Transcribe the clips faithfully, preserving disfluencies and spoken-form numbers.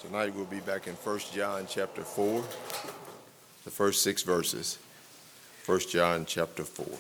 Tonight we'll be back in First John chapter four, the first six verses. First John chapter four.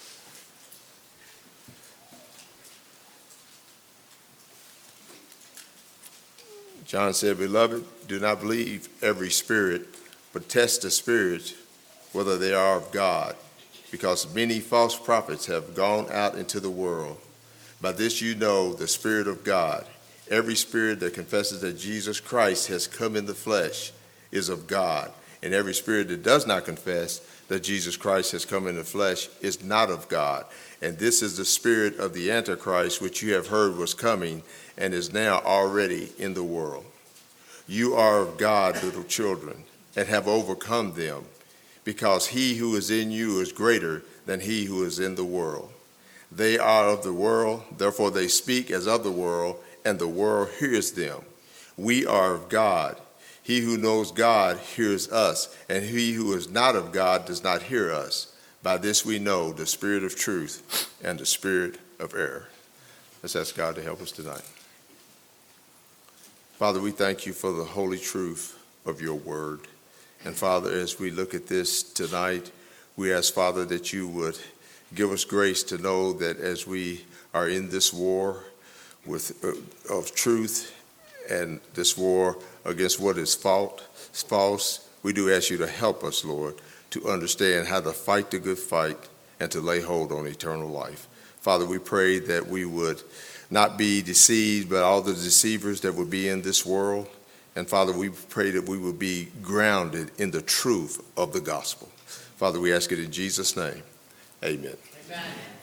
John said, "Beloved, do not believe every spirit, but test the spirits whether they are of God, because many false prophets have gone out into the world. By this you know the Spirit of God. Every spirit that confesses that Jesus Christ has come in the flesh is of God, and every spirit that does not confess that Jesus Christ has come in the flesh is not of God. And this is the spirit of the Antichrist, which you have heard was coming and is now already in the world. You are of God, little children, and have overcome them, because he who is in you is greater than he who is in the world. They are of the world, therefore they speak as of the world, and the world hears them. We are of God. He who knows God hears us, and he who is not of God does not hear us. By this we know the spirit of truth and the spirit of error." Let's ask God to help us tonight. Father, we thank you for the holy truth of your word. And Father, as we look at this tonight, we ask, Father, that you would give us grace to know that as we are in this war with uh, of truth and this war against what is fault, false, we do ask you to help us, Lord, to understand how to fight the good fight and to lay hold on eternal life. Father, we pray that we would not be deceived by all the deceivers that would be in this world. And Father, we pray that we would be grounded in the truth of the gospel. Father, we ask it in Jesus' name. Amen. Amen.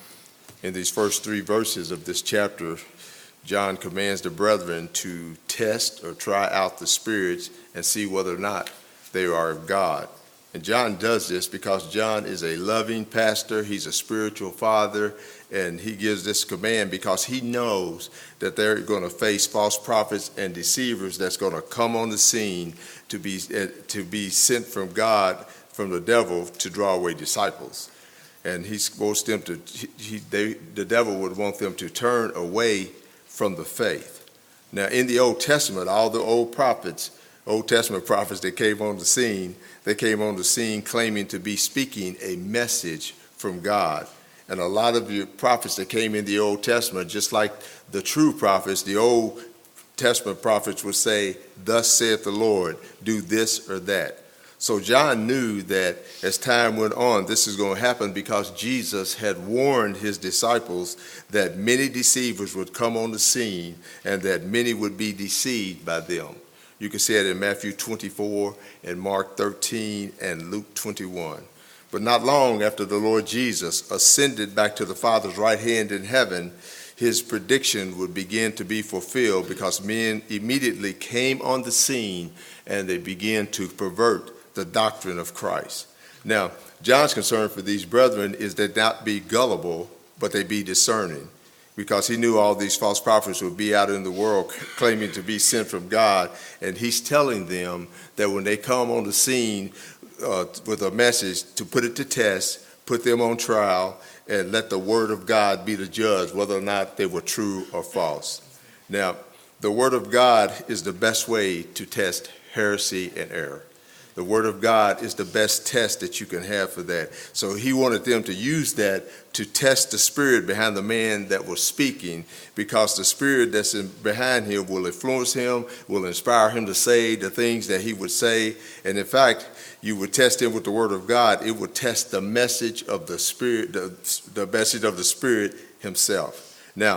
In these first three verses of this chapter, John commands the brethren to test or try out the spirits and see whether or not they are of God. And John does this because John is a loving pastor. He's a spiritual father, and he gives this command because he knows that they're going to face false prophets and deceivers that's going to come on the scene to be uh, to be sent from God, from the devil, to draw away disciples. And he wants them to. He, they, the devil would want them to turn away from the faith. Now, in the Old Testament, all the old prophets, Old Testament prophets that came on the scene, they came on the scene claiming to be speaking a message from God. And a lot of the prophets that came in the Old Testament, just like the true prophets, the Old Testament prophets would say, "Thus saith the Lord, do this or that." So John knew that as time went on, this is going to happen because Jesus had warned his disciples that many deceivers would come on the scene and that many would be deceived by them. You can see it in Matthew twenty-four and Mark thirteen and Luke twenty-one. But not long after the Lord Jesus ascended back to the Father's right hand in heaven, his prediction would begin to be fulfilled because men immediately came on the scene and they began to pervert the doctrine of Christ. Now, John's concern for these brethren is that not be gullible, but they be discerning, because he knew all these false prophets would be out in the world claiming to be sent from God. And he's telling them that when they come on the scene uh, with a message, to put it to test, put them on trial, and let the word of God be the judge whether or not they were true or false. Now, the word of God is the best way to test heresy and error. The word of God is the best test that you can have for that. So he wanted them to use that to test the spirit behind the man that was speaking, because the spirit that's in behind him will influence him, will inspire him to say the things that he would say. And in fact, you would test him with the word of God. It would test the message of the spirit, the, the message of the spirit himself. Now,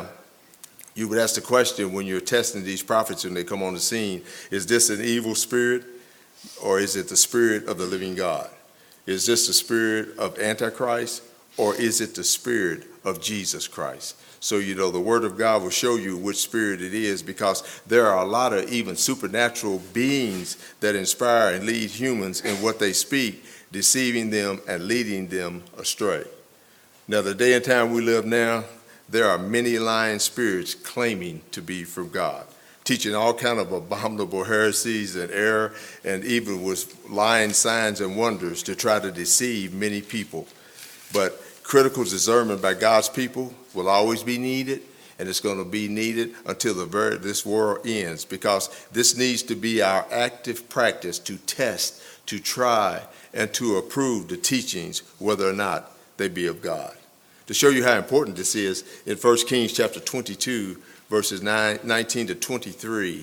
you would ask the question when you're testing these prophets when they come on the scene, is this an evil spirit? Or is it the spirit of the living God? Is this the spirit of Antichrist, or is it the spirit of Jesus Christ? So, you know, the word of God will show you which spirit it is, because there are a lot of even supernatural beings that inspire and lead humans in what they speak, deceiving them and leading them astray. Now, the day and time we live now, there are many lying spirits claiming to be from God, teaching all kind of abominable heresies and error, and even with lying signs and wonders to try to deceive many people. But critical discernment by God's people will always be needed, and it's going to be needed until the very this world ends, because this needs to be our active practice to test, to try, and to approve the teachings, whether or not they be of God. To show you how important this is, in First Kings chapter twenty-two, verses nine, nineteen to twenty-three,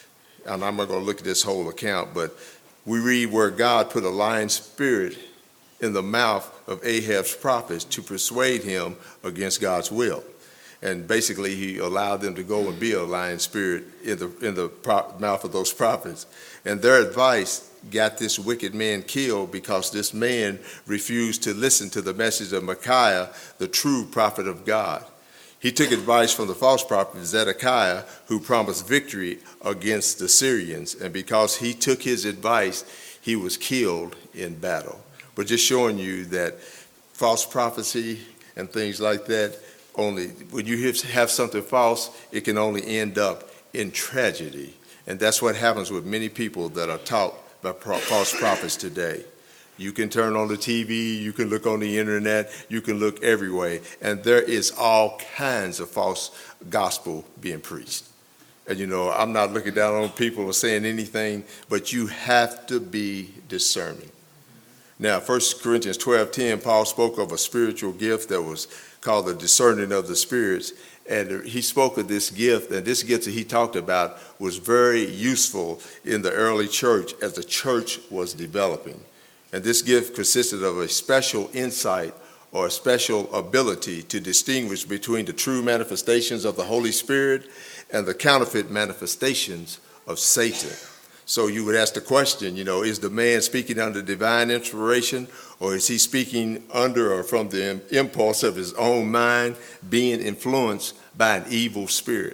and I'm not going to look at this whole account, but we read where God put a lying spirit in the mouth of Ahab's prophets to persuade him against God's will. And basically, he allowed them to go and be a lying spirit in the in the pro- mouth of those prophets. And their advice got this wicked man killed because this man refused to listen to the message of Micaiah, the true prophet of God. He took advice from the false prophet Zedekiah, who promised victory against the Syrians. And because he took his advice, he was killed in battle. But just showing you that false prophecy and things like that, only when you have something false, it can only end up in tragedy. And that's what happens with many people that are taught by false prophets today. You can turn on the T V, you can look on the internet, you can look everywhere, and there is all kinds of false gospel being preached. And you know, I'm not looking down on people or saying anything, but you have to be discerning. Now, First Corinthians twelve ten, Paul spoke of a spiritual gift that was called the discerning of the spirits. And he spoke of this gift, and this gift that he talked about was very useful in the early church as the church was developing. And this gift consisted of a special insight or a special ability to distinguish between the true manifestations of the Holy Spirit and the counterfeit manifestations of Satan. So you would ask the question, you know, is the man speaking under divine inspiration, or is he speaking under or from the impulse of his own mind, being influenced by an evil spirit?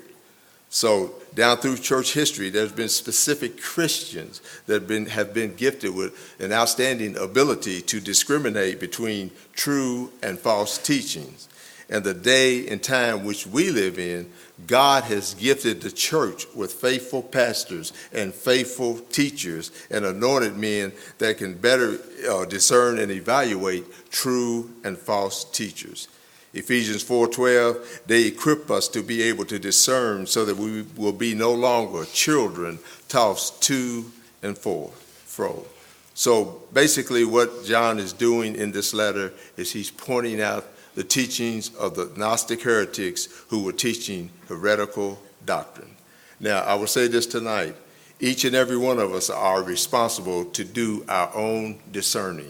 So down through church history, there's been specific Christians that have been, have been gifted with an outstanding ability to discriminate between true and false teachings. And the day and time which we live in, God has gifted the church with faithful pastors and faithful teachers and anointed men that can better uh, discern and evaluate true and false teachers. Ephesians four twelve, they equip us to be able to discern so that we will be no longer children tossed to and fro. So basically what John is doing in this letter is he's pointing out the teachings of the Gnostic heretics who were teaching heretical doctrine. Now, I will say this tonight. Each and every one of us are responsible to do our own discerning.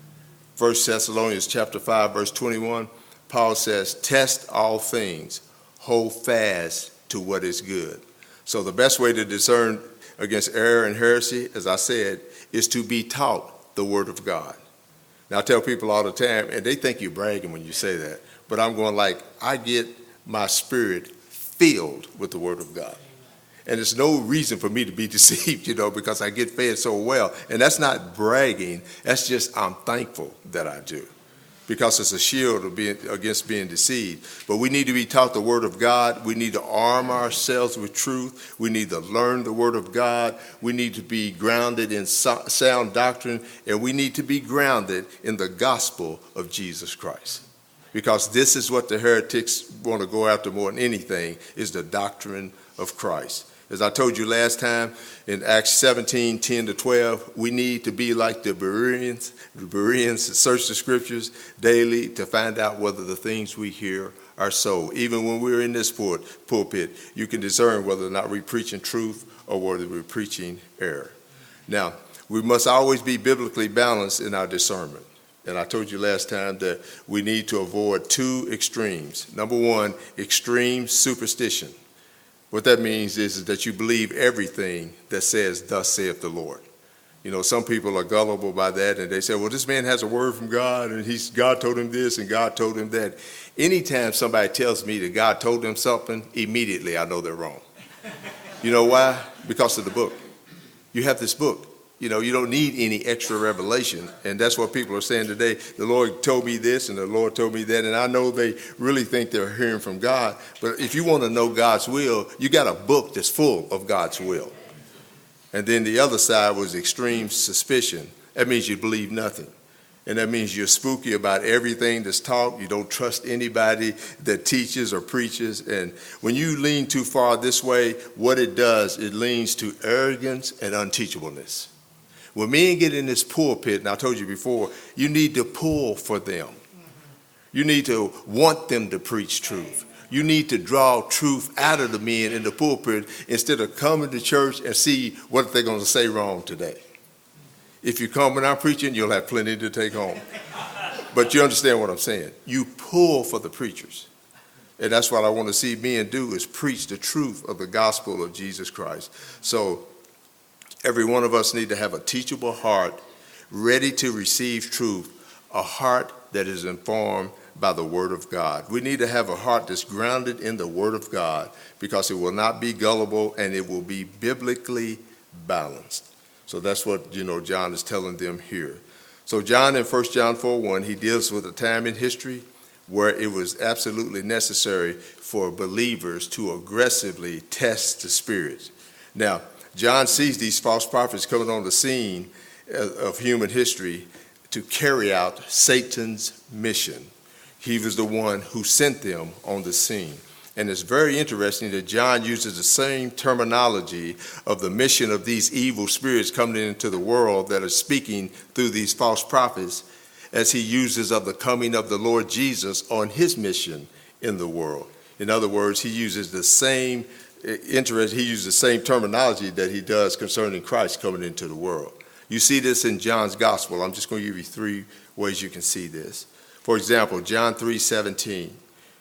First Thessalonians chapter five, verse twenty-one, Paul says, test all things, hold fast to what is good. So the best way to discern against error and heresy, as I said, is to be taught the word of God. Now, I tell people all the time, and they think you're bragging when you say that, but I'm going like, I get my spirit filled with the word of God. And there's no reason for me to be deceived, you know, because I get fed so well. And that's not bragging. That's just I'm thankful that I do, because it's a shield of being, against being deceived. But we need to be taught the word of God. We need to arm ourselves with truth. We need to learn the word of God. We need to be grounded in so- sound doctrine, and we need to be grounded in the gospel of Jesus Christ. Because this is what the heretics want to go after more than anything, is the doctrine of Christ. As I told you last time, in Acts seventeen, ten to twelve, we need to be like the Bereans. The Bereans search the scriptures daily to find out whether the things we hear are so. Even when we're in this pulpit, you can discern whether or not we're preaching truth or whether we're preaching error. Now, we must always be biblically balanced in our discernment. And I told you last time that we need to avoid two extremes. Number one, extreme superstition. What that means is, is that you believe everything that says, thus saith the Lord. You know, some people are gullible by that, and they say, well, this man has a word from God, and he's God told him this, and God told him that. Anytime somebody tells me that God told them something, immediately I know they're wrong. You know why? Because of the book. You have this book. You know, you don't need any extra revelation. And that's what people are saying today. The Lord told me this and the Lord told me that. And I know they really think they're hearing from God. But if you want to know God's will, you got a book that's full of God's will. And then the other side was extreme suspicion. That means you believe nothing. And that means you're spooky about everything that's taught. You don't trust anybody that teaches or preaches. And when you lean too far this way, what it does, it leans to arrogance and unteachableness. When men get in this pulpit, and I told you before, you need to pull for them. You need to want them to preach truth. You need to draw truth out of the men in the pulpit instead of coming to church and see what they're going to say wrong today. If you come when I'm preaching, you'll have plenty to take home. But you understand what I'm saying. You pull for the preachers. And that's what I want to see men do, is preach the truth of the gospel of Jesus Christ. So every one of us need to have a teachable heart, ready to receive truth, a heart that is informed by the word of God. We need to have a heart that's grounded in the word of God, because it will not be gullible and it will be biblically balanced. So that's what, you know, John is telling them here. So John in First John four one, he deals with a time in history where it was absolutely necessary for believers to aggressively test the spirits. Now, John sees these false prophets coming on the scene of human history to carry out Satan's mission. He was the one who sent them on the scene. And it's very interesting that John uses the same terminology of the mission of these evil spirits coming into the world that are speaking through these false prophets as he uses of the coming of the Lord Jesus on his mission in the world. In other words, he uses the same interest, he uses the same terminology that he does concerning Christ coming into the world. You see this in John's gospel. I'm just going to give you three ways you can see this. For example, John three seventeen.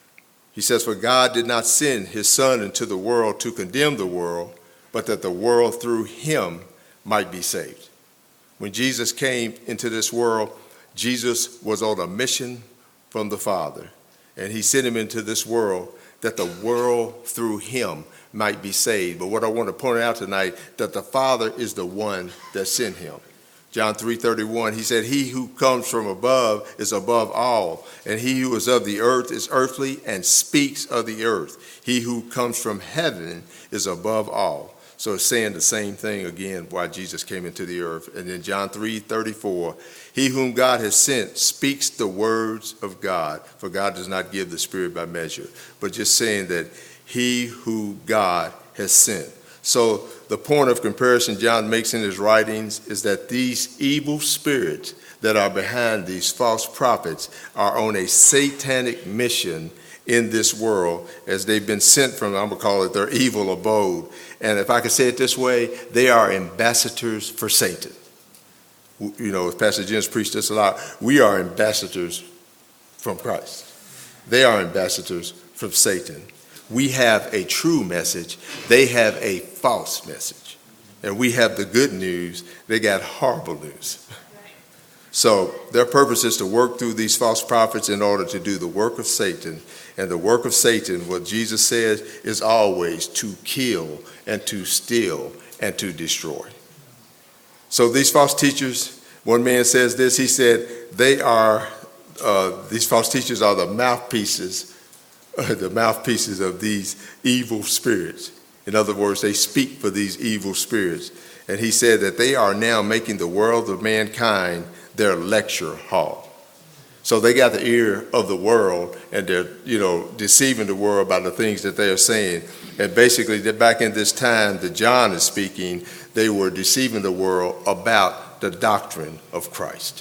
He says, "For God did not send his Son into the world to condemn the world, but that the world through him might be saved." When Jesus came into this world, Jesus was on a mission from the Father, and he sent him into this world that the world through him might be saved. But what I want to point out tonight, that the Father is the one that sent him. John three thirty-one, he said, "He who comes from above is above all, and he who is of the earth is earthly and speaks of the earth. He who comes from heaven is above all." So it's saying the same thing again why Jesus came into the earth. And then John three thirty-four, "He whom God has sent speaks the words of God, for God does not give the Spirit by measure." But just saying that he who God has sent. So the point of comparison John makes in his writings is that these evil spirits that are behind these false prophets are on a satanic mission in this world, as they've been sent from, I'm going to call it their evil abode. And if I could say it this way, they are ambassadors for Satan. You know, as Pastor Jim's preached this a lot, we are ambassadors from Christ. They are ambassadors from Satan. We have a true message. They have a false message. And we have the good news. They got horrible news. So their purpose is to work through these false prophets in order to do the work of Satan. And the work of Satan, what Jesus says, is always to kill and to steal and to destroy. So these false teachers, one man says this, he said, they are, uh, these false teachers are the mouthpieces the mouthpieces of these evil spirits. In other words, they speak for these evil spirits. And he said that they are now making the world of mankind their lecture hall. So they got the ear of the world, and they're, you know, deceiving the world about the things that they are saying. And basically, back in this time that John is speaking, they were deceiving the world about the doctrine of Christ.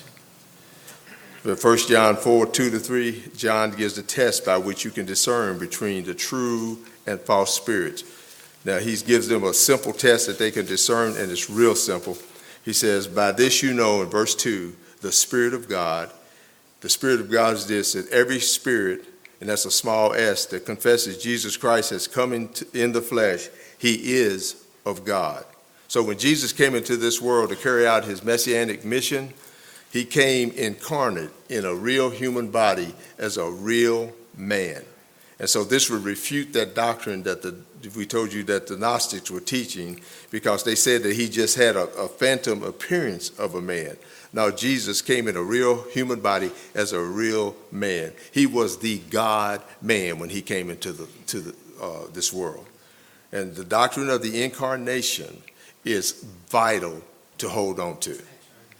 First John four, two to three, John gives the test by which you can discern between the true and false spirits. Now, he gives them a simple test that they can discern, and it's real simple. He says, "By this you know," in verse two, "the Spirit of God." The Spirit of God is this, that every spirit, and that's a small s, that confesses Jesus Christ has come into, in the flesh, he is of God. So when Jesus came into this world to carry out his messianic mission, he came incarnate in a real human body as a real man. And so this would refute that doctrine that the, we told you that the Gnostics were teaching, because they said that he just had a, a phantom appearance of a man. Now, Jesus came in a real human body as a real man. He was the God-man when he came into the, to the, uh, this world. And the doctrine of the incarnation is vital to hold on to.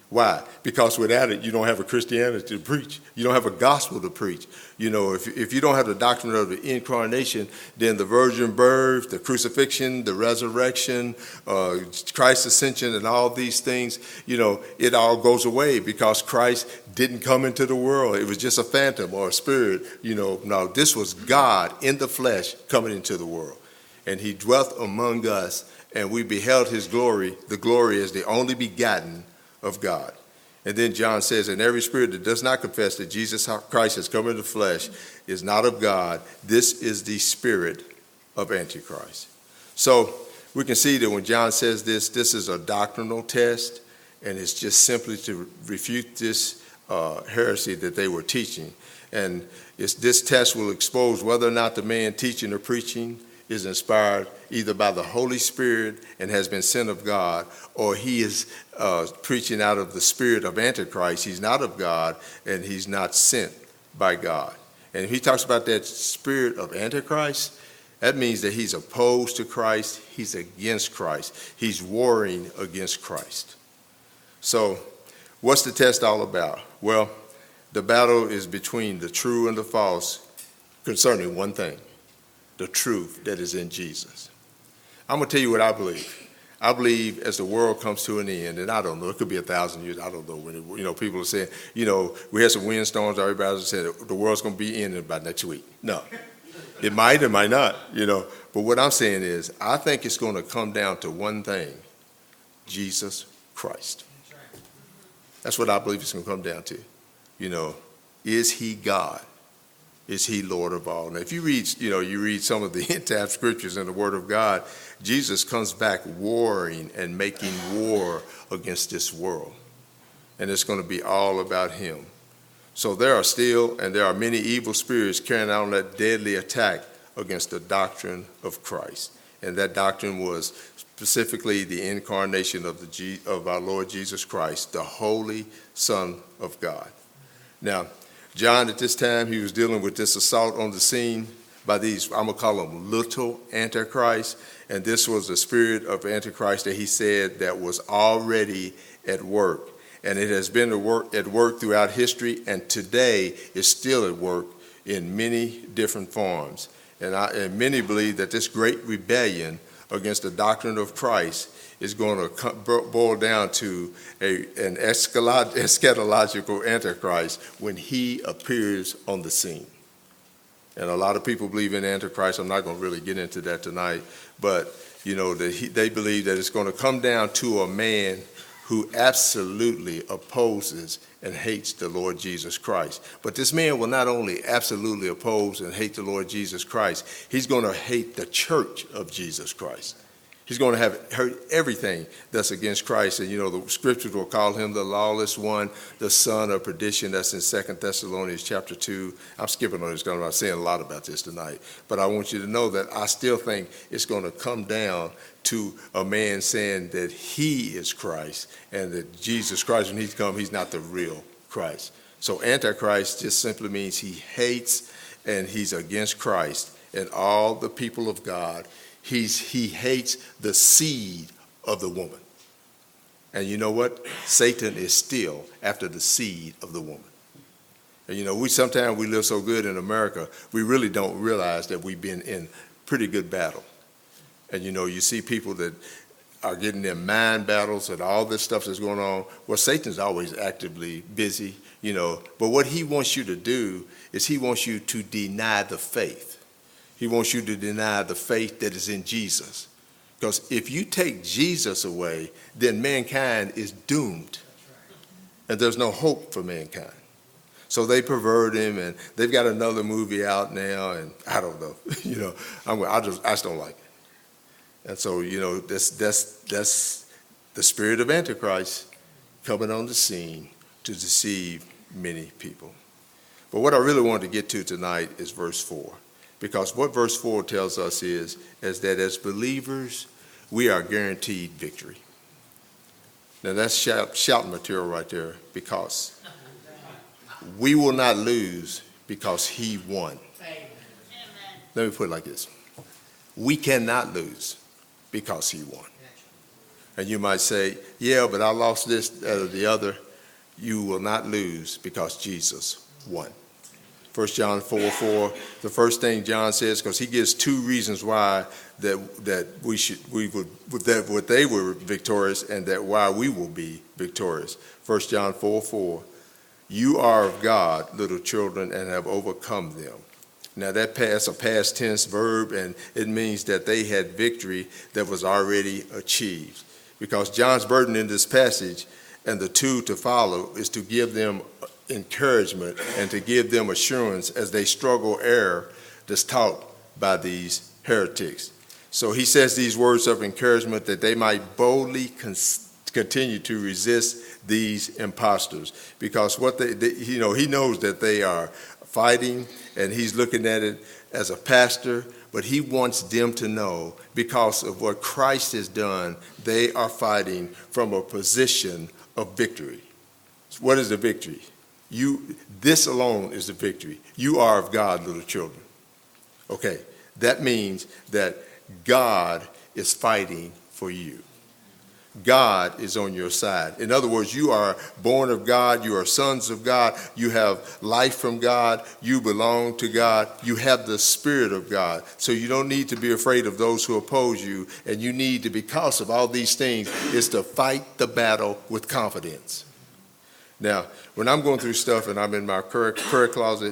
Why? Because without it, you don't have a Christianity to preach. You don't have a gospel to preach. You know, if, if you don't have the doctrine of the incarnation, then the virgin birth, the crucifixion, the resurrection, uh, Christ's ascension, and all these things, you know, it all goes away because Christ didn't come into the world. It was just a phantom or a spirit. You know, no, this was God in the flesh coming into the world. And he dwelt among us, and we beheld his glory. The glory is the only begotten of God. And then John says, and every spirit that does not confess that Jesus Christ has come in the flesh is not of God. This is the spirit of Antichrist. So we can see that when John says this, this is a doctrinal test, and it's just simply to refute this uh, heresy that they were teaching. And it's, this test will expose whether or not the man teaching or preaching is inspired either by the Holy Spirit and has been sent of God, or he is uh, preaching out of the spirit of Antichrist. He's not of God, and he's not sent by God. And if he talks about that spirit of Antichrist, that means that he's opposed to Christ, he's against Christ, he's warring against Christ. So what's the test all about? Well, the battle is between the true and the false concerning one thing: the truth that is in Jesus. I'm going to tell you what I believe. I believe as the world comes to an end, and I don't know, it could be a thousand years, I don't know when, it, you know, people are saying, you know, we had some windstorms, everybody said the world's going to be ending by next week. No, it might, it might not, you know. But what I'm saying is, I think it's going to come down to one thing: Jesus Christ. That's what I believe it's going to come down to. You know, is he God? Is he Lord of all? Now, if you read, you know, you read some of the end-time scriptures in the Word of God, Jesus comes back warring and making war against this world. And it's going to be all about him. So there are still, and there are many evil spirits carrying out that deadly attack against the doctrine of Christ. And that doctrine was specifically the incarnation of, the G, of our Lord Jesus Christ, the Holy Son of God. Now, John, at this time, he was dealing with this assault on the scene by these, I'm going to call them little antichrists. And this was the spirit of Antichrist that he said that was already at work. And it has been at work, at work throughout history, and today is still at work in many different forms. And, I, and many believe that this great rebellion against the doctrine of Christ is going to boil down to a, an eschatological Antichrist when he appears on the scene. And a lot of people believe in Antichrist. I'm not going to really get into that tonight. But, you know, the, he, they believe that it's going to come down to a man who absolutely opposes and hates the Lord Jesus Christ. But this man will not only absolutely oppose and hate the Lord Jesus Christ, he's going to hate the church of Jesus Christ. He's going to have hurt everything that's against Christ. And, you know, the scriptures will call him the lawless one, the son of perdition. That's in Second Thessalonians chapter two. I'm skipping on this because I'm not saying a lot about this tonight. But I want you to know that I still think it's going to come down to a man saying that he is Christ and that Jesus Christ, when he's come, he's not the real Christ. So Antichrist just simply means he hates and he's against Christ and all the people of God. He's, he hates the seed of the woman. And you know what? Satan is still after the seed of the woman. And you know, we sometimes we live so good in America, we really don't realize that we've been in pretty good battle. And you know, you see people that are getting their mind battles and all this stuff that's going on. Well, Satan's always actively busy, you know. But what he wants you to do is he wants you to deny the faith. He wants you to deny the faith that is in Jesus. Because if you take Jesus away, then mankind is doomed. And there's no hope for mankind. So they pervert him, and they've got another movie out now, and I don't know. you know, I'm, I, just, I just don't like it. And so, you know, that's, that's, that's the spirit of Antichrist coming on the scene to deceive many people. But what I really wanted to get to tonight is verse four. Because what verse four tells us is, is that as believers, we are guaranteed victory. Now that's shout, shouting material right there, because we will not lose because he won. Amen. Let me put it like this. We cannot lose because he won. And you might say, yeah, but I lost this, that, or the other. You will not lose because Jesus won. First John four four, the first thing John says, because he gives two reasons why that that we should we would that what they were victorious and that why we will be victorious. First John four four, you are of God, little children, and have overcome them. Now that past a past tense verb, and it means that they had victory that was already achieved. Because John's burden in this passage and the two to follow is to give them encouragement and to give them assurance as they struggle error that's taught by these heretics. So he says these words of encouragement that they might boldly con- continue to resist these imposters, because what they, they, you know, he knows that they are fighting, and he's looking at it as a pastor, but he wants them to know because of what Christ has done, they are fighting from a position of victory. What is the victory? You, this alone is the victory. You are of God, little children. Okay, that means that God is fighting for you. God is on your side. In other words, you are born of God. You are sons of God. You have life from God. You belong to God. You have the Spirit of God. So you don't need to be afraid of those who oppose you. And you need to, because of all these things, is to fight the battle with confidence. Now, when I'm going through stuff and I'm in my prayer, prayer closet,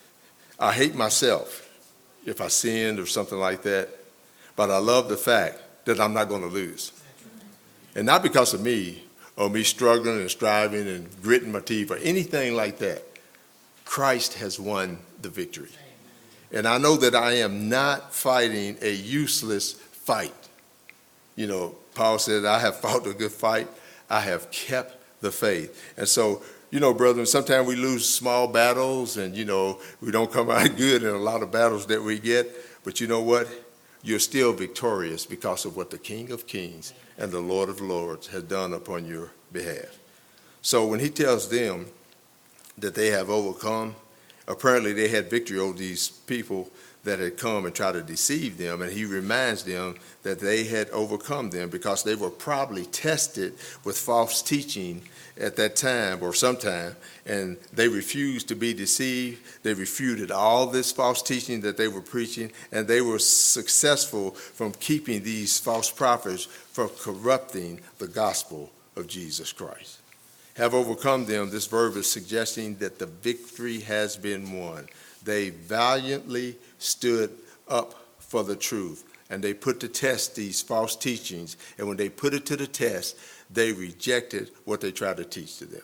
I hate myself if I sinned or something like that. But I love the fact that I'm not going to lose. And not because of me or me struggling and striving and gritting my teeth or anything like that. Christ has won the victory. And I know that I am not fighting a useless fight. You know, Paul said, I have fought a good fight. I have kept the faith. And so, you know, brethren, sometimes we lose small battles and, you know, we don't come out good in a lot of battles that we get. But you know what? You're still victorious because of what the King of Kings and the Lord of Lords has done upon your behalf. So when he tells them that they have overcome, apparently they had victory over these people that had come and tried to deceive them, and he reminds them that they had overcome them because they were probably tested with false teaching at that time or sometime, and they refused to be deceived. They refuted all this false teaching that they were preaching, and they were successful from keeping these false prophets from corrupting the gospel of Jesus Christ. Have overcome them, this verb is suggesting that the victory has been won. They valiantly stood up for the truth, and they put to test these false teachings, and when they put it to the test, they rejected what they tried to teach to them.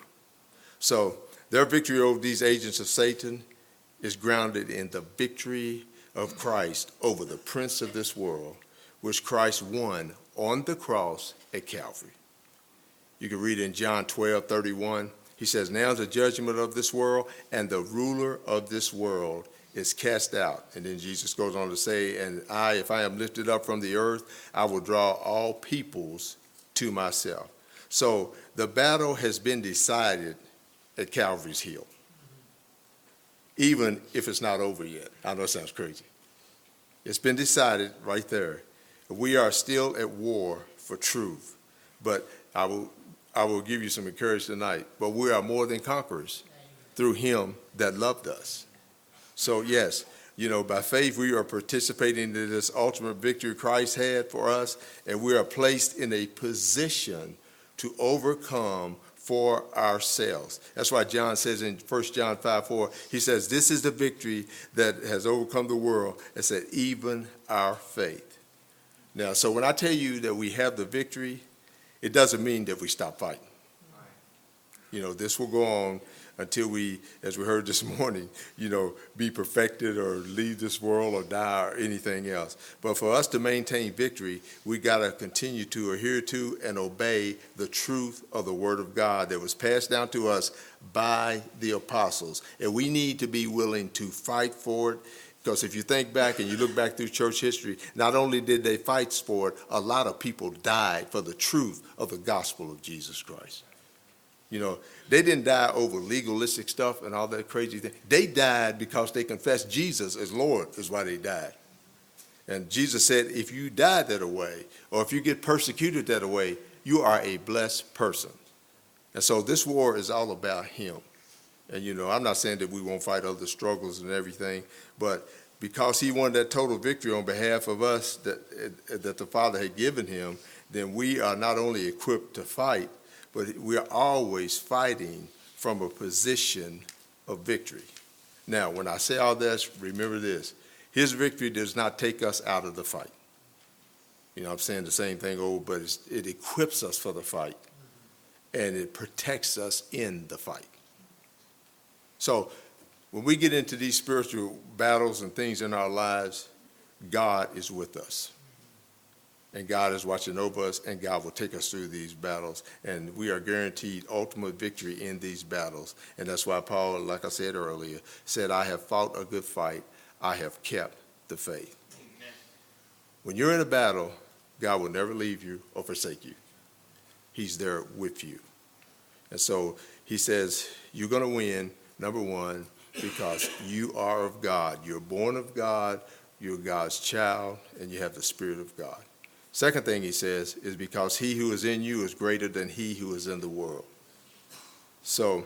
So their victory over these agents of Satan is grounded in the victory of Christ over the prince of this world, which Christ won on the cross at Calvary. You can read in John twelve thirty-one. He says, now is the judgment of this world, and the ruler of this world is cast out. And then Jesus goes on to say, and I, if I am lifted up from the earth, I will draw all peoples to myself. So the battle has been decided at Calvary's Hill, even if it's not over yet. I know it sounds crazy. It's been decided right there. We are still at war for truth, but I will I will give you some encouragement tonight. But we are more than conquerors through him that loved us. So yes, you know, by faith we are participating in this ultimate victory Christ had for us, and we are placed in a position to overcome for ourselves. That's why John says in First John five four, he says, this is the victory that has overcome the world. It said, even our faith. Now, so when I tell you that we have the victory, it doesn't mean that we stop fighting. You know, this will go on until we, as we heard this morning, you know, be perfected or leave this world or die or anything else. But for us to maintain victory, we got to continue to adhere to and obey the truth of the Word of God that was passed down to us by the apostles. And we need to be willing to fight for it. Because if you think back and you look back through church history, not only did they fight for it, a lot of people died for the truth of the gospel of Jesus Christ. You know, they didn't die over legalistic stuff and all that crazy thing. They died because they confessed Jesus as Lord is why they died. And Jesus said, if you die that way, or if you get persecuted that way, you are a blessed person. And so this war is all about him. And, you know, I'm not saying that we won't fight other struggles and everything, but because he won that total victory on behalf of us that, that the Father had given him, then we are not only equipped to fight, but we are always fighting from a position of victory. Now, when I say all this, remember this. His victory does not take us out of the fight. You know, I'm saying the same thing over, but it's, it equips us for the fight, and it protects us in the fight. So when we get into these spiritual battles and things in our lives, God is with us. And God is watching over us, and God will take us through these battles. And we are guaranteed ultimate victory in these battles. And that's why Paul, like I said earlier, said, I have fought a good fight. I have kept the faith. Amen. When you're in a battle, God will never leave you or forsake you. He's there with you. And so he says, you're going to win, number one, because you are of God. You're born of God, you're God's child, and you have the Spirit of God. Second thing he says is because he who is in you is greater than he who is in the world. So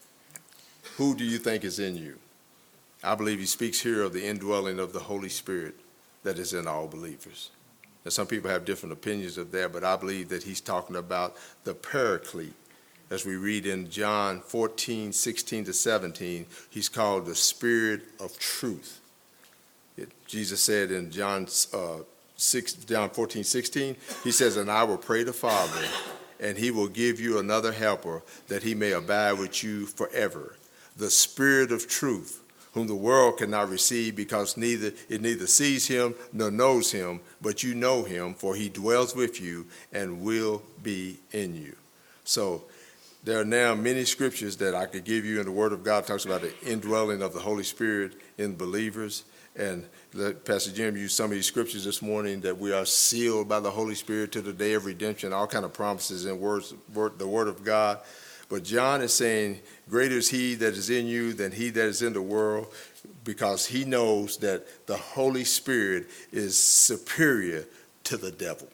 who do you think is in you? I believe he speaks here of the indwelling of the Holy Spirit that is in all believers. Now, some people have different opinions of that, but I believe that he's talking about the Paraclete. As we read in John fourteen, sixteen to seventeen, he's called the Spirit of Truth. It, Jesus said in John uh, six, John fourteen, sixteen, he says, and I will pray the Father, and he will give you another helper, that he may abide with you forever. The Spirit of Truth, whom the world cannot receive, because neither it neither sees him nor knows him, but you know him, for he dwells with you and will be in you. So there are now many scriptures that I could give you in the Word of God. It talks about the indwelling of the Holy Spirit in believers. And Pastor Jim used some of these scriptures this morning, that we are sealed by the Holy Spirit to the day of redemption, all kind of promises in words, word, the Word of God. But John is saying, greater is he that is in you than he that is in the world, because he knows that the Holy Spirit is superior to the devil.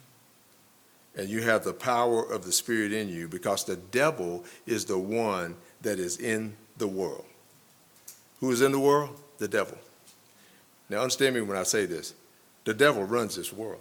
And you have the power of the Spirit in you, because the devil is the one that is in the world. Who is in the world? The devil. Now understand me when I say this. The devil runs this world.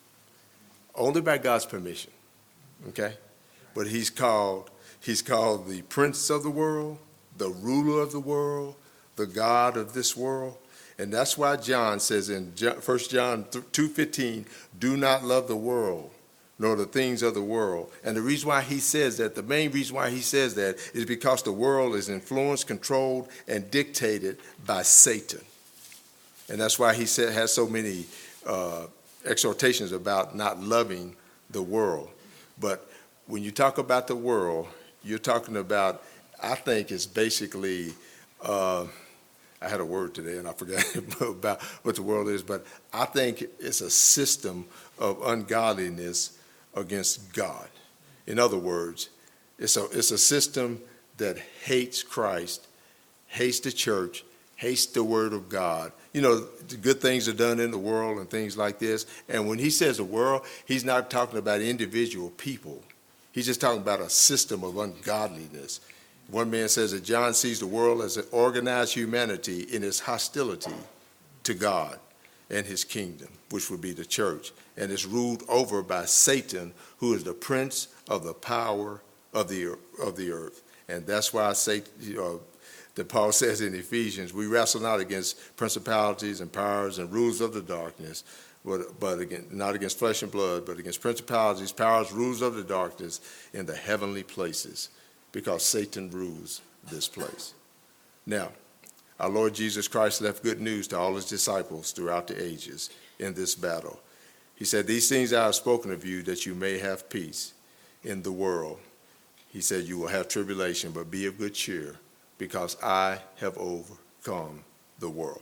Only by God's permission. Okay? But he's called, he's called the prince of the world, the ruler of the world, the God of this world. And that's why John says in First John two fifteen, do not love the world, nor the things of the world. And the reason why he says that, the main reason why he says that, is because the world is influenced, controlled, and dictated by Satan. And that's why he said, has so many uh, exhortations about not loving the world. But when you talk about the world, you're talking about, I think it's basically, uh, I had a word today and I forgot about what the world is, but I think it's a system of ungodliness against God. In other words, it's a, it's a system that hates Christ, hates the church, hates the Word of God. You know, the good things are done in the world and things like this. And when he says the world, he's not talking about individual people. He's just talking about a system of ungodliness. One man says that John sees the world as an organized humanity in its hostility to God and his kingdom, which would be the church. And it's ruled over by Satan, who is the prince of the power of the, of the earth. And that's why I say, you know, that Paul says in Ephesians, we wrestle not against principalities and powers and rulers of the darkness, but, but again, not against flesh and blood, but against principalities, powers, rulers of the darkness in the heavenly places, because Satan rules this place. Now, our Lord Jesus Christ left good news to all his disciples throughout the ages in this battle. He said, these things I have spoken of you, that you may have peace in the world. He said, you will have tribulation, but be of good cheer, because I have overcome the world.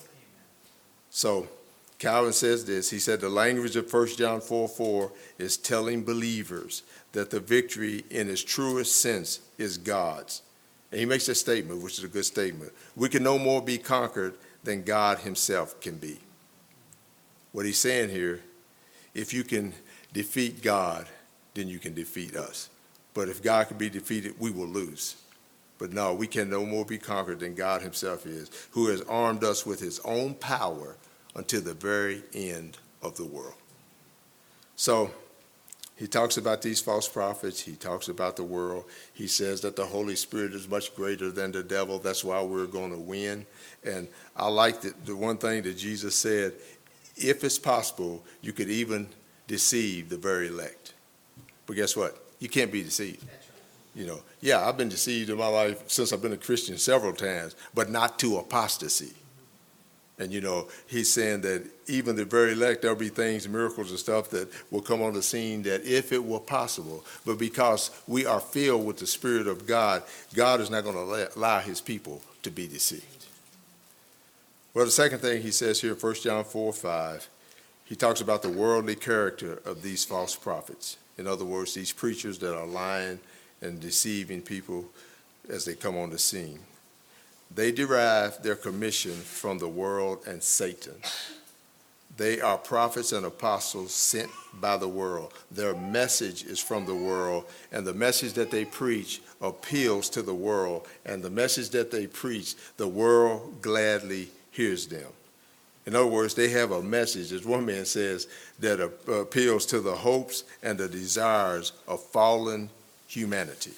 So Calvin says this. He said the language of First John four four is telling believers that the victory in its truest sense is God's. And he makes a statement, which is a good statement. We can no more be conquered than God himself can be. What he's saying here, if you can defeat God, then you can defeat us. But if God can be defeated, we will lose. But no, we can no more be conquered than God himself is, who has armed us with his own power until the very end of the world. So he talks about these false prophets. He talks about the world. He says that the Holy Spirit is much greater than the devil. That's why we're going to win. And I like the, the one thing that Jesus said, if it's possible, you could even deceive the very elect. But guess what? You can't be deceived. You know, yeah, I've been deceived in my life since I've been a Christian several times, but not to apostasy. And, you know, he's saying that even the very elect, there'll be things, miracles and stuff that will come on the scene that if it were possible, but because we are filled with the Spirit of God, God is not going to allow his people to be deceived. Well, the second thing he says here in First John four five, he talks about the worldly character of these false prophets. In other words, these preachers that are lying and deceiving people as they come on the scene. They derive their commission from the world and Satan. They are prophets and apostles sent by the world. Their message is from the world, and the message that they preach appeals to the world, and the message that they preach, the world gladly hears them. In other words, they have a message, as one man says, that appeals to the hopes and the desires of fallen humanity.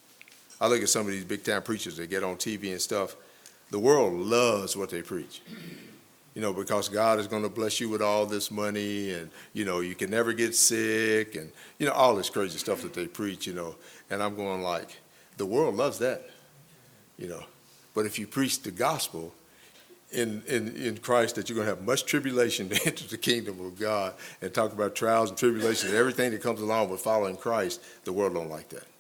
I look at some of these big-time preachers that get on T V and stuff. The world loves what they preach, you know, because God is going to bless you with all this money and, you know, you can never get sick and, you know, all this crazy stuff that they preach, you know. And I'm going like, the world loves that, you know. But if you preach the gospel in, in, in Christ that you're going to have much tribulation to enter the kingdom of God and talk about trials and tribulations and everything that comes along with following Christ, the world don't like that.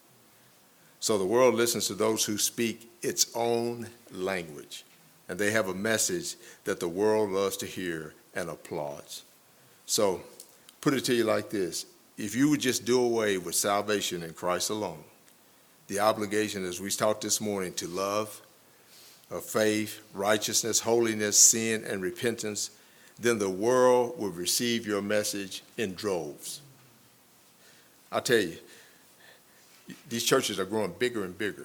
So the world listens to those who speak its own language, and they have a message that the world loves to hear and applauds. So put it to you like this. If you would just do away with salvation in Christ alone, the obligation, as we talked this morning, to love, of faith, righteousness, holiness, sin, and repentance, then the world will receive your message in droves. I'll tell you, these churches are growing bigger and bigger,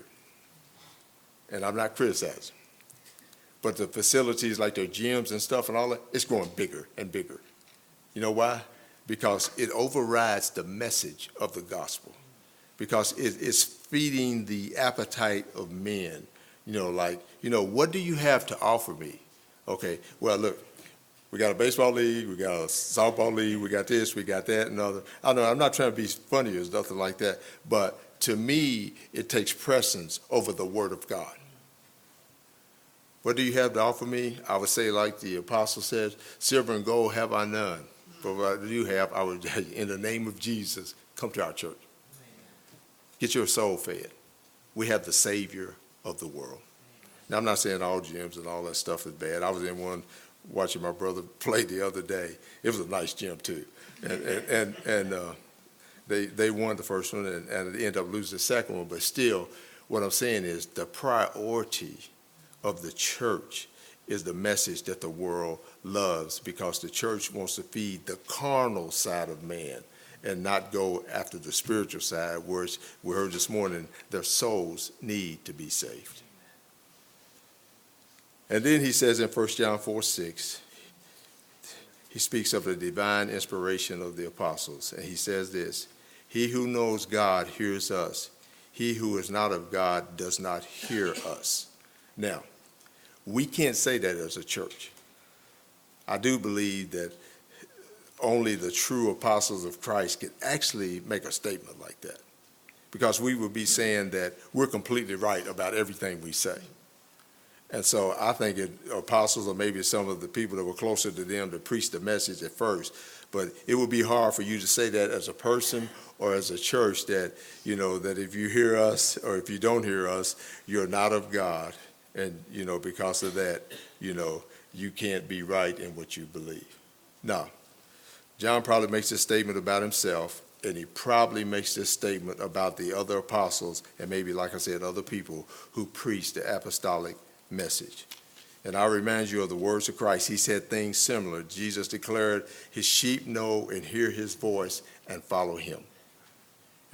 and I'm not criticizing, but the facilities like their gyms and stuff and all that, it's growing bigger and bigger. You know why? Because it overrides the message of the gospel, because it is feeding the appetite of men. You know, like, you know, what do you have to offer me? Okay, well, look, we got a baseball league, we got a softball league, we got this, we got that, and other. I know I'm not trying to be funny or nothing like that, but to me, it takes precedence over the Word of God. What do you have to offer me? I would say, like the apostle says, silver and gold have I none. But what I do have, I would, in the name of Jesus, come to our church. Get your soul fed. We have the Savior of the world. Now, I'm not saying all gyms and all that stuff is bad. I was in one watching my brother play the other day. It was a nice gym, too. And, and, and, and uh, They they won the first one and, and they ended up losing the second one. But still, what I'm saying is the priority of the church is the message that the world loves, because the church wants to feed the carnal side of man and not go after the spiritual side, where we heard this morning, their souls need to be saved. And then he says in First John four six, he speaks of the divine inspiration of the apostles. And he says this, he who knows God hears us. He who is not of God does not hear us. Now, we can't say that as a church. I do believe that only the true apostles of Christ can actually make a statement like that, because we would be saying that we're completely right about everything we say. And so I think it, apostles, or maybe some of the people that were closer to them to preach the message at first, but it would be hard for you to say that as a person or as a church, that, you know, that if you hear us or if you don't hear us, you're not of God. And, you know, because of that, you know, you can't be right in what you believe. Now, John probably makes this statement about himself, and he probably makes this statement about the other apostles and maybe, like I said, other people who preach the apostolic message. And I remind you of the words of Christ. He said things similar. Jesus declared, his sheep know and hear his voice and follow him.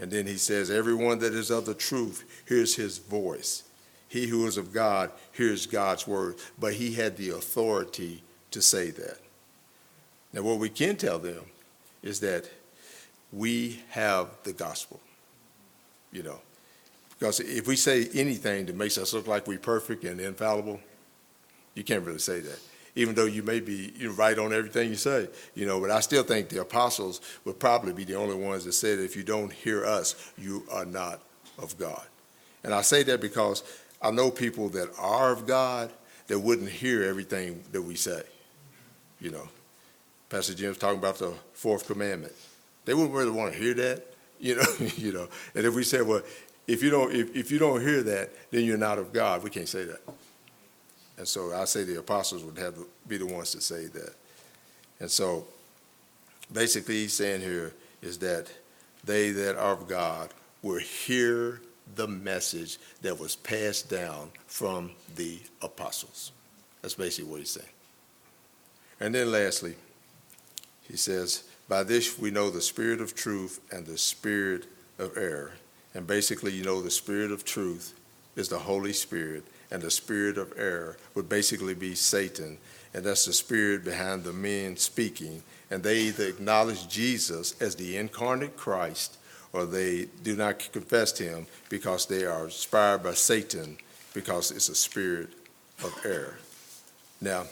And then he says, everyone that is of the truth hears his voice. He who is of God hears God's word. But he had the authority to say that. Now, what we can tell them is that we have the gospel, you know. Because if we say anything that makes us look like we're perfect and infallible, you can't really say that. Even though you may be you're right on everything you say, you know, but I still think the apostles would probably be the only ones that said, if you don't hear us, you are not of God. And I say that because I know people that are of God that wouldn't hear everything that we say, you know. Pastor Jim's talking about the fourth commandment. They wouldn't really want to hear that, you know, you know. And if we say, well, if you don't if, if you don't hear that, then you're not of God, we can't say that. And so I say the apostles would have to be the ones to say that. And so basically he's saying here is that they that are of God will hear the message that was passed down from the apostles. That's basically what he's saying. And then lastly, he says, by this we know the spirit of truth and the spirit of error. And basically, you know, the spirit of truth is the Holy Spirit, and the spirit of error would basically be Satan. And that's the spirit behind the men speaking. And they either acknowledge Jesus as the incarnate Christ, or they do not confess him because they are inspired by Satan, because it's a spirit of error. Now,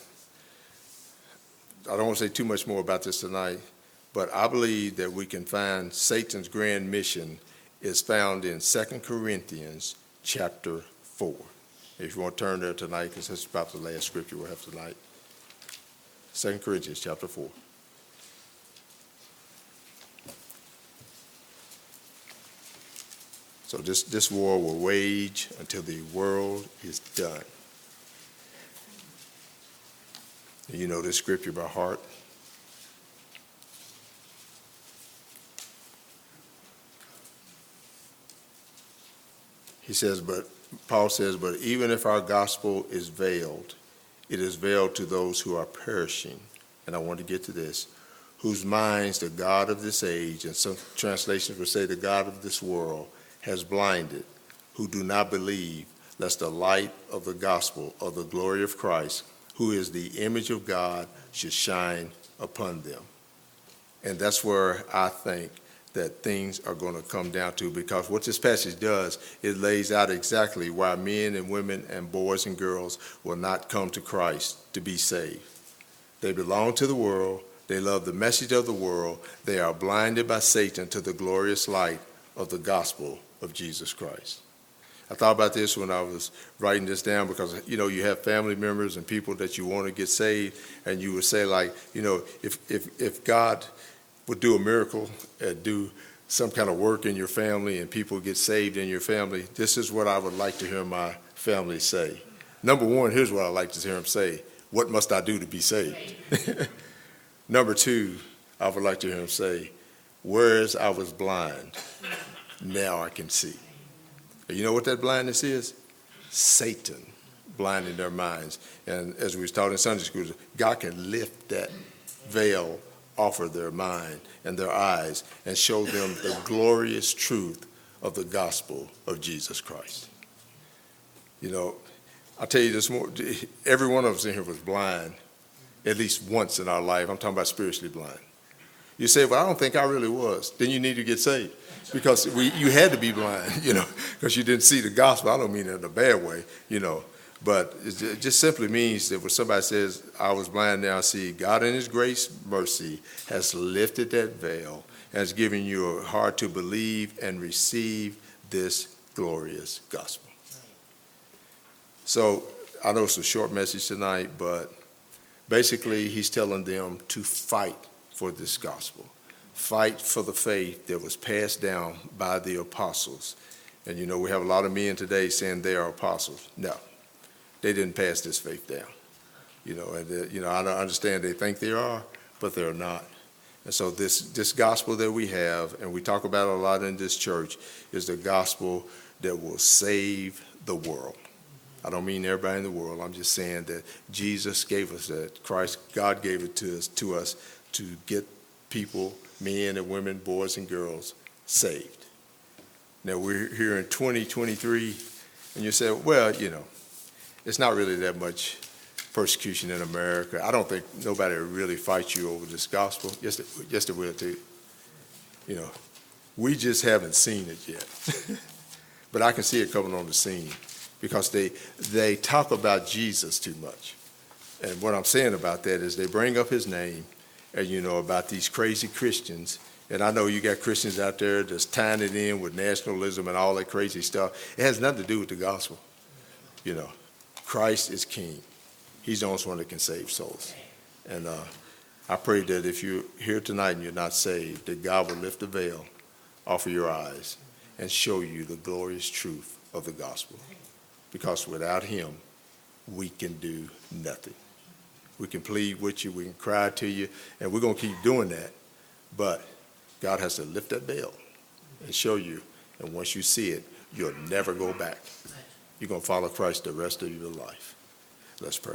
I don't want to say too much more about this tonight, but I believe that we can find Satan's grand mission is found in Second Corinthians chapter four. If you want to turn there tonight, because that's about the last scripture we'll have tonight. Second Corinthians chapter four. So this, this war will wage until the world is done. And you know this scripture by heart. He says, but Paul says, but even if our gospel is veiled, it is veiled to those who are perishing. And I want to get to this, whose minds the God of this age, and some translations will say the God of this world, has blinded, who do not believe, lest the light of the gospel of the glory of Christ, who is the image of God, should shine upon them. And that's where I think that things are going to come down to, because what this passage does, it lays out exactly why men and women and boys and girls will not come to Christ to be saved. They belong to the world. They love the message of the world. They are blinded by Satan to the glorious light of the gospel of Jesus Christ. I thought about this when I was writing this down, because, you know, you have family members and people that you want to get saved, and you would say, like, you know, if if if God would do a miracle and do some kind of work in your family and people get saved in your family, this is what I would like to hear my family say. Number one, here's what I like to hear them say: what must I do to be saved? Number two, I would like to hear them say, whereas I was blind, now I can see. And you know what that blindness is? Satan blinding their minds. And as we was taught in Sunday school, God can lift that veil off of their mind and their eyes and show them the glorious truth of the gospel of Jesus Christ. You know, I'll tell you this more. Every one of us in here was blind at least once in our life. I'm talking about spiritually blind. You say, well, I don't think I really was. Then you need to get saved, because we, you had to be blind, you know, because you didn't see the gospel. I don't mean it in a bad way, you know. But it just simply means that when somebody says, I was blind, now I see, God in his grace, mercy, has lifted that veil and has given you a heart to believe and receive this glorious gospel. So I know it's a short message tonight, but basically he's telling them to fight for this gospel. Fight for the faith that was passed down by the apostles. And, you know, we have a lot of men today saying they are apostles. No. They didn't pass this faith down, you know, and, uh, you know, I don't understand they think they are, but they're not. And so this, this gospel that we have, and we talk about it a lot in this church, is the gospel that will save the world. I don't mean everybody in the world. I'm just saying that Jesus gave us that. Christ, God gave it to us, to us to get people, men and women, boys and girls, saved. Now, we're here in twenty twenty-three, and you say, well, you know, it's not really that much persecution in America. I don't think nobody really fights you over this gospel. Yes, they, yes, they will too. You know, we just haven't seen it yet. But I can see it coming on the scene because they they talk about Jesus too much. And what I'm saying about that is they bring up his name and, you know, about these crazy Christians. And I know you got Christians out there that's tying it in with nationalism and all that crazy stuff. It has nothing to do with the gospel. You know, Christ is king. He's the only one that can save souls. And uh, I pray that if you're here tonight and you're not saved, that God will lift the veil off of your eyes and show you the glorious truth of the gospel. Because without him, we can do nothing. We can plead with you, we can cry to you, and we're going to keep doing that. But God has to lift that veil and show you. And once you see it, you'll never go back. You're going to follow Christ the rest of your life. Let's pray.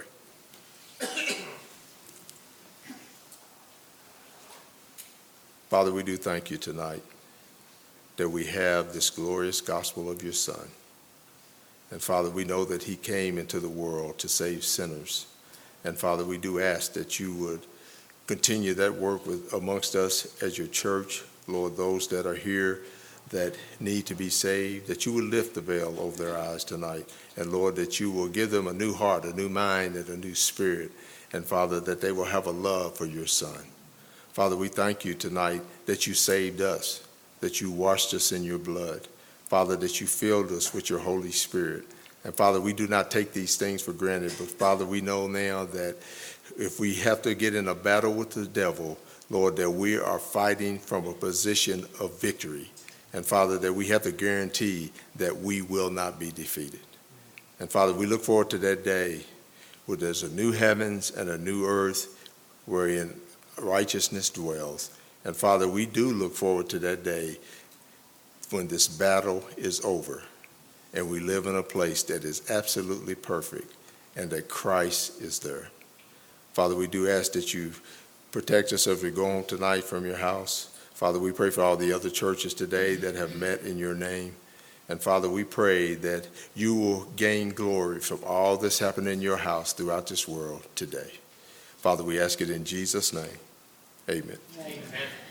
Father, we do thank you tonight that we have this glorious gospel of your Son. And Father, we know that he came into the world to save sinners. And Father, we do ask that you would continue that work with amongst us as your church. Lord, those that are here that need to be saved, that you will lift the veil over their eyes tonight. And Lord, that you will give them a new heart, a new mind, and a new spirit. And Father, that they will have a love for your Son. Father, we thank you tonight that you saved us, that you washed us in your blood. Father, that you filled us with your Holy Spirit. And Father, we do not take these things for granted, but Father, we know now that if we have to get in a battle with the devil, Lord, that we are fighting from a position of victory. And Father, that we have to guarantee that we will not be defeated. And Father, we look forward to that day where there's a new heavens and a new earth wherein righteousness dwells. And Father, we do look forward to that day when this battle is over and we live in a place that is absolutely perfect and that Christ is there. Father, we do ask that you protect us as we go home tonight from your house. Father, we pray for all the other churches today that have met in your name. And Father, we pray that you will gain glory from all this happening in your house throughout this world today. Father, we ask it in Jesus' name. Amen. Amen.